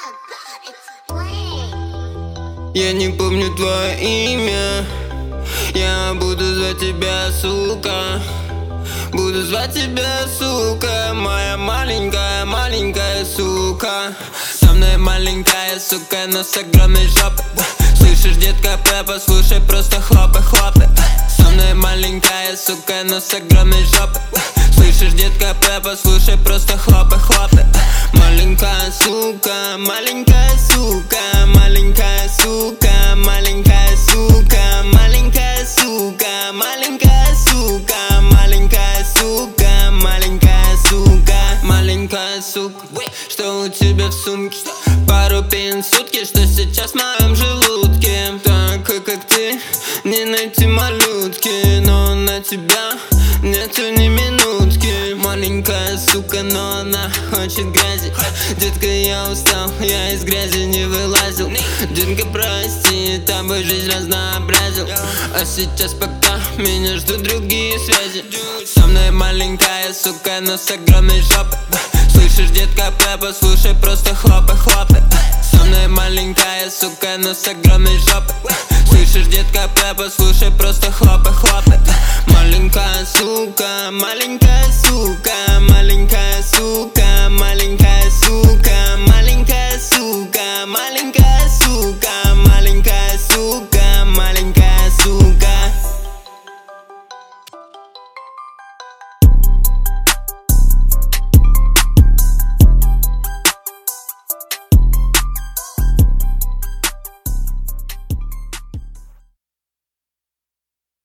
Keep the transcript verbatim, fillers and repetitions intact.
Я не помню твое имя, я буду звать тебя, сука. Буду звать тебя, сука, моя маленькая, маленькая сука. Со мной маленькая сука, но с огромной жопой. Слышишь, детка, послушай, просто хлопай, хлопай. Со мной маленькая сука, но с огромной жопой. Слышишь, детка, послушай, просто хлопай, хлопай. Маленькая сука, маленькая сука, маленькая сука, маленькая сука, маленькая сука, маленькая сука, маленькая сука, маленькая сука, маленькая сука. Что у тебя в сумке? Пару пин в сутки, что сейчас в моем желудке. Такой, как ты, не найти малютки, но на тебя нету ни минутки. Маленькая сука, но она хочет грязи. Детка, я устал, я из грязи не вылазил. Детка, прости, тобой жизнь разнообразил. А сейчас пока меня ждут другие связи. Со мной маленькая сука, но с огромной жопой. Слышишь, детка, послушай, просто хлопай, хлопай. Со мной маленькая сука, но с огромной жопой. Слышишь, детка, послушай, просто хлопай, хлопай. Маленькая сука, маленькая сука, маленькая сука, маленькая сука, маленькая